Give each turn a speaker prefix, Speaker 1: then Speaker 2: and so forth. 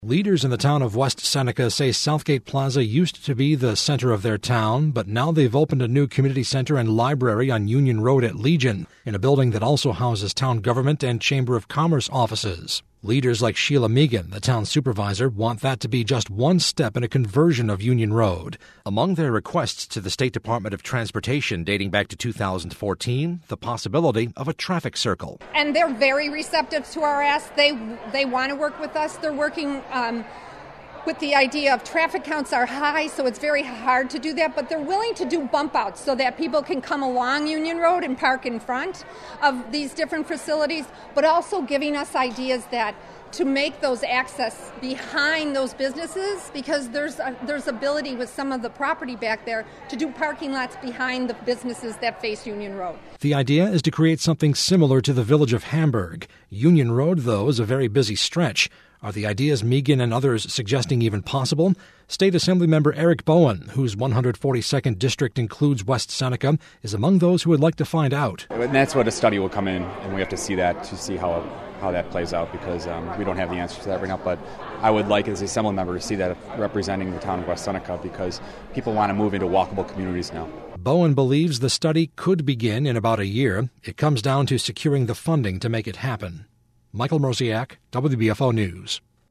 Speaker 1: Leaders in the town of West Seneca say Southgate Plaza used to be the center of their town, but now they've opened a new community center and library on Union Road at Legion, in a building that also houses town government and Chamber of Commerce offices. Leaders like Sheila Megan, the town supervisor, want that to be just one step in a conversion of Union Road. Among their requests to the State Department of Transportation dating back to 2014, the possibility of a traffic circle.
Speaker 2: And they're very receptive to our ask. They want to work with us. They're working with the idea of traffic counts are high, so it's very hard to do that, but they're willing to do bump outs so that people can come along Union Road and park in front of these different facilities, but also giving us ideas that to make those access behind those businesses, because there's ability with some of the property back there to do parking lots behind the businesses that face Union Road.
Speaker 1: The idea is to create something similar to the village of Hamburg. Union Road, though, is a very busy stretch. Are the ideas Megan and others suggesting even possible? State Assemblymember Eric Bowen, whose 142nd district includes West Seneca, is among those who would like to find out.
Speaker 3: And that's what a study will come in, and we have to see that to see how that plays out, because we don't have the answers to that right now. But I would like, as an Assemblymember, to see that representing the town of West Seneca, because people want to move into walkable communities now.
Speaker 1: Bowen believes the study could begin in about a year. It comes down to securing the funding to make it happen. Michael Mrosiak, WBFO News.